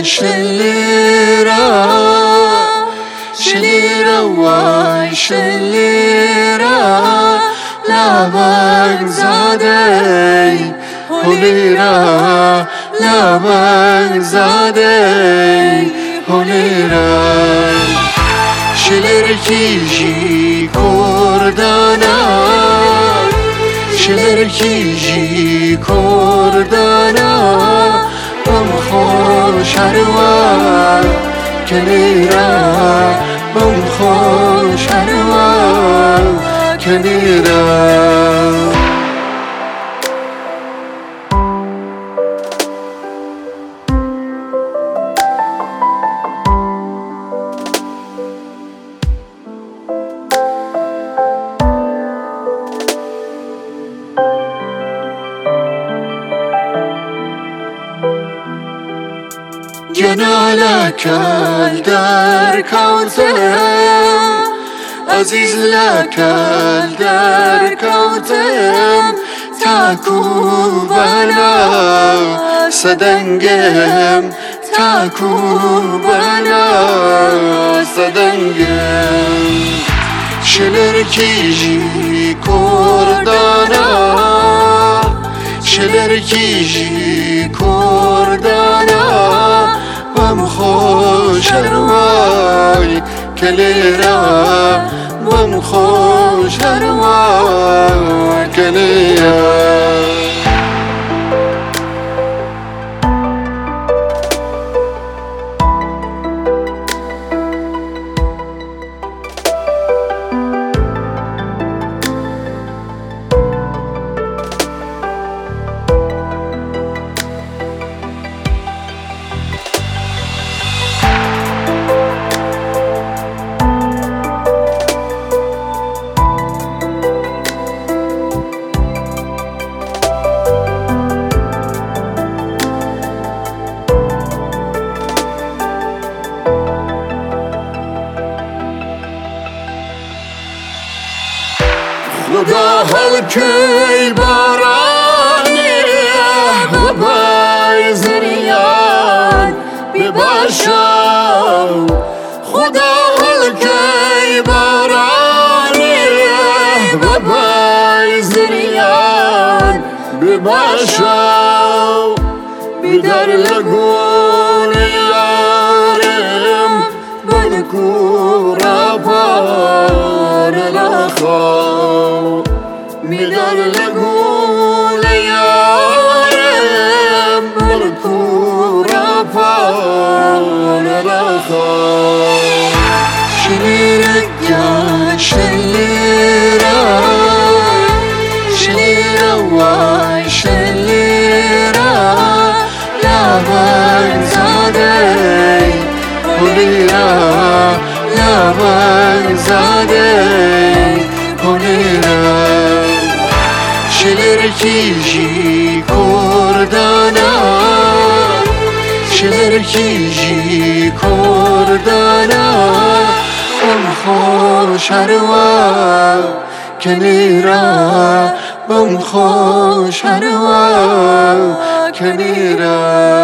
شليرة شليرة واي شليرة لا بغزادي هوليرة لا بغزادي هوليرة شلركيجي كردانا شلركيجي كردانا بمخوش هروا كنيرا بمخوش هروا كنيرا جنالك الدار كوتم عزيز لك الدار كوتم تاكو بلا سدنجم تاكو بلا سدنجم شلركيجي كردانا شلركيجي كردانا بمخوش هرواي كليرا بمخوش هرواي كليرا خدا هالكي باراني باباي زريان بباشا خدا هالكي باراني باباي زريان بباشا بدر لقول يارم بالكورة بار الأخو بدر لقول يارم بالكورة بار الأخو شليرك يا شليرة شليرة واي شليرة لا بغزادي هوليرة لا بغزادي هوليرة شلركيجي كردانا شلركيجي كردانا بمخوش هروا كنيرا بمخوش هروا كنيرا